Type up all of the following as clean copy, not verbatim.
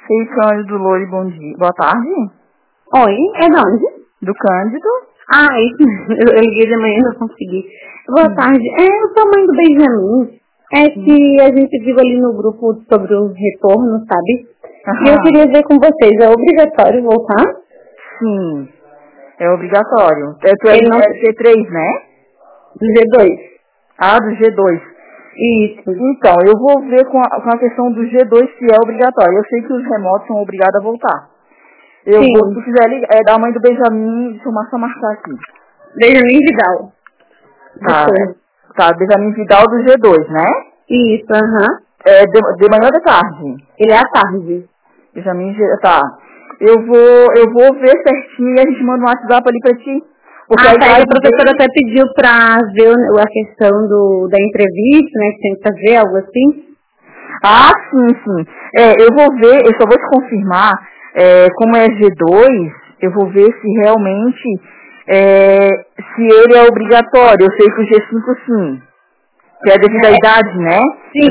Ei, Cândido Loure, bom dia. Boa tarde. Oi, é de onde? Do Cândido. Ah, isso. Eu liguei de manhã e não consegui. Boa tarde. Eu sou mãe do Benjamin. É que a gente viu ali no grupo sobre o retorno, sabe? E eu queria ver com vocês, é obrigatório voltar? Sim, é obrigatório. Tu é Ele não... C3, né? Do G2. Ah, do G2. Isso. Então, eu vou ver com a questão do G2 se é obrigatório. Eu sei que os remotos são obrigados a voltar. Sim. Se tu quiser ligar, é da mãe do Benjamin, deixa eu só marcar aqui. Benjamin Vidal. Tá, Benjamin Vidal do G2, né? Isso, aham. É de manhã ou de tarde? Ele é à tarde. Benjamin, tá. Eu vou ver certinho e a gente manda um WhatsApp ali pra ti. Porque a professora até pediu pra ver a questão da entrevista, né, que tem que fazer, algo assim. Ah, sim. Eu vou ver, eu só vou te confirmar, como é G2, eu vou ver se realmente, se ele é obrigatório. Eu sei que o G5 sim, que é devido à idade, né? Sim,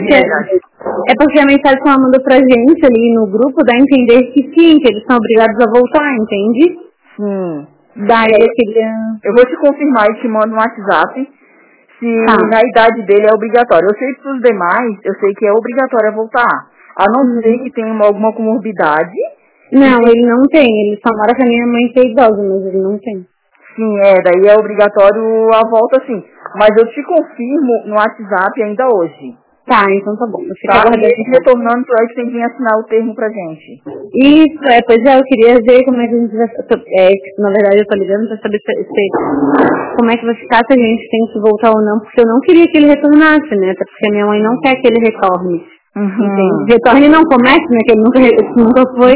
porque a mensagem que ela mandou pra gente ali no grupo dá a entender que sim, que eles são obrigados a voltar, entende? Sim. Daí eu queria... Eu vou te confirmar e te mando um WhatsApp se na idade dele é obrigatório. Eu sei que para os demais, eu sei que é obrigatório voltar. A não ser que tenha alguma comorbidade. Não, ele não tem. Ele só mora com a minha mãe que é idosa, mas ele não tem. Sim, daí é obrigatório a volta sim. Mas eu te confirmo no WhatsApp ainda hoje. Tá, então tá bom. Retornando, tu tem que vir assinar o termo pra gente. Isso, eu queria ver como é que a gente vai... na verdade eu tô ligando pra saber como é que vai ficar se a gente tem que voltar ou não, porque eu não queria que ele retornasse, né? Até porque a minha mãe não quer que ele retorne. Entende? Retorne não comece, né? Que ele nunca foi.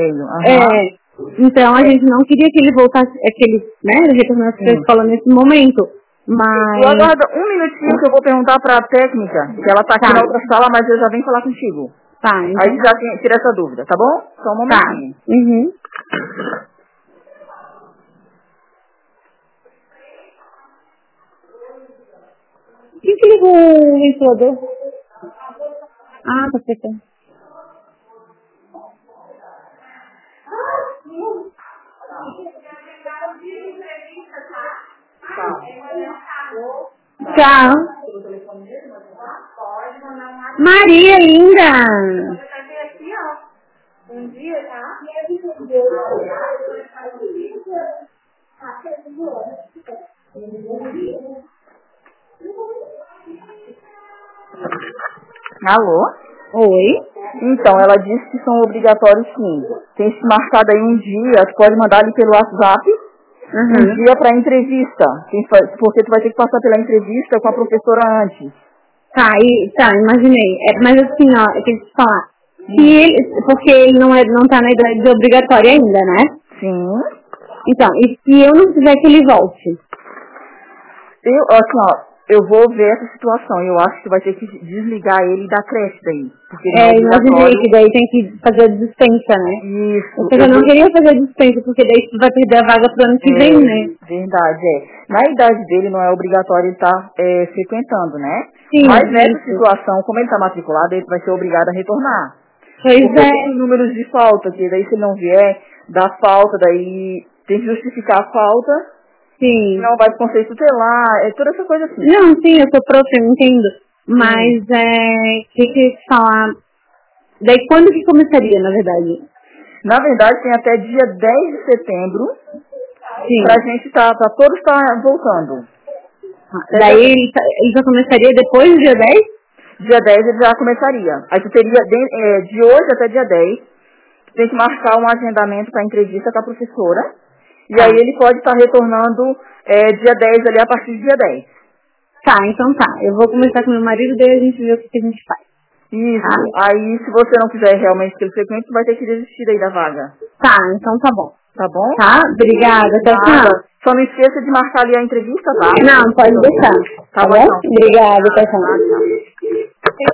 Então a gente não queria que ele voltasse, ele retornasse pra escola nesse momento. Mas... Eu aguardo um minutinho que eu vou perguntar pra técnica, que ela tá aqui na outra sala, mas eu já venho falar contigo. Tá, então... Aí já tira essa dúvida, tá bom? Só um momentinho. Tá. Uhum. Quem que ligou o ventilador? Ah, tá fechando. Tchau. Maria, linda! Bom dia, tá? Alô? Oi? Então, ela disse que são obrigatórios sim. Tem se marcado aí um dia, tu pode mandar ali pelo WhatsApp, um dia pra entrevista. Porque tu vai ter que passar pela entrevista com a professora antes. Tá, imaginei. Mas assim, ó, eu tenho que te falar. Porque ele não tá na idade obrigatória ainda, né? Sim. Então, e se eu não quiser que ele volte? Eu vou ver essa situação. Eu acho que vai ter que desligar ele da creche daí. Porque imaginei que daí tem que fazer a dispensa, né? Isso. Porque eu não queria fazer a dispensa, porque daí você vai perder a vaga pro ano que vem, né? Verdade, Na idade dele não é obrigatório ele estar frequentando, né? Sim. Mas nessa situação, como ele está matriculado, ele vai ser obrigado a retornar. Pois porque tem os números de falta, que daí se ele não vier, dá falta, daí tem que justificar a falta. Sim. Não vai pro conselho tutelar, toda essa coisa assim. Não, sim, eu sou prof, eu entendo. Mas, que eu ia te falar... Daí quando que começaria, na verdade? Na verdade, tem até dia 10 de setembro. Sim. Pra gente todos estar voltando. Daí ele já começaria depois do dia 10? Dia 10 ele já começaria. Aí tu teria, de hoje até dia 10, tu tem que marcar um agendamento para entrevista com a professora. E aí ele pode estar retornando dia 10 ali, a partir do dia 10. Tá, então tá. Eu vou conversar com meu marido, daí a gente vê o que a gente faz. Isso. Aí, se você não quiser realmente que ele frequente, tu vai ter que desistir daí da vaga. Tá, então tá bom. Tá bom? Tá, obrigada. Até o final. Só não esqueça de marcar ali a entrevista, tá? Não, pode deixar. Tá bom? Obrigada, até o final.